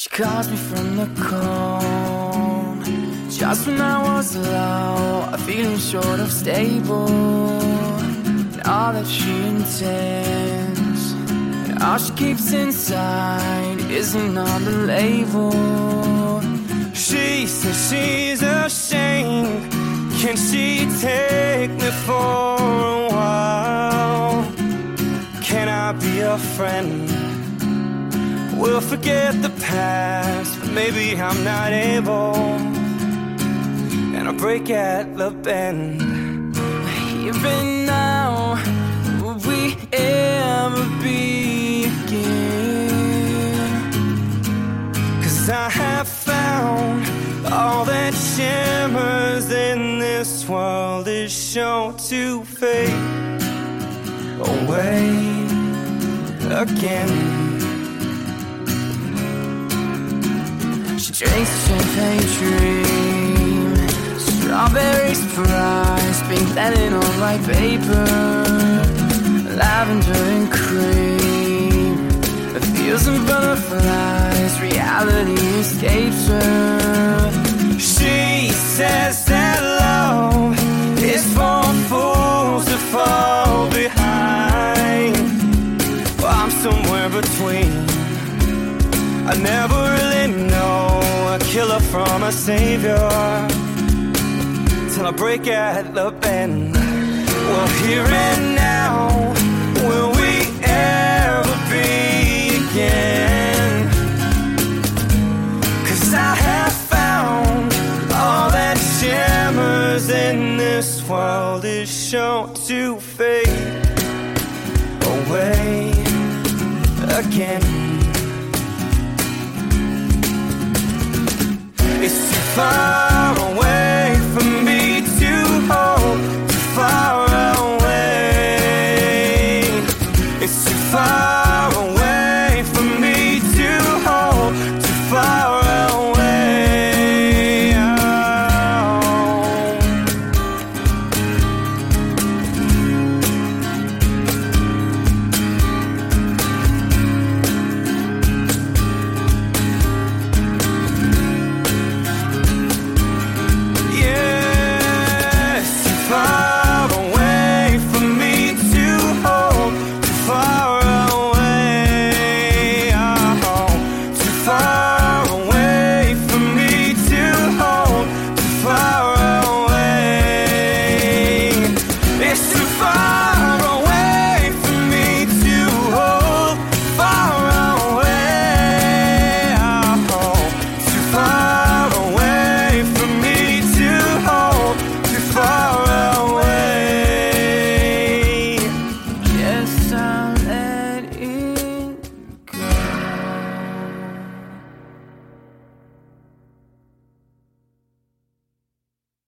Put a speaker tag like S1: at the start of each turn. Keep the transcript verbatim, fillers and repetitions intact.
S1: She calls me from the cold, just when I was low, I'm feeling short of stable. And all that she intends, and all she keeps inside, isn't on the label.
S2: She says she's ashamed. Can she take me for a while? Can I be a friend? We'll forget the past, but maybe I'm not able. And I'll break at the bend.
S1: Here and now, will we ever be again?
S2: Cause I have found all that shimmers in this world is sure to fade away again.
S1: She drinks a champagne dream, strawberry surprise, pink linen on white paper, lavender and cream. The feels and butterflies, reality escapes her.
S2: She says that love is for fools to fall behind. Well, I'm somewhere between. I never really know a killer from a savior till I break at the bend. Well, here and now, will we ever be again? Cause I have found all that shimmers in this world is sure to fade away again. It's too far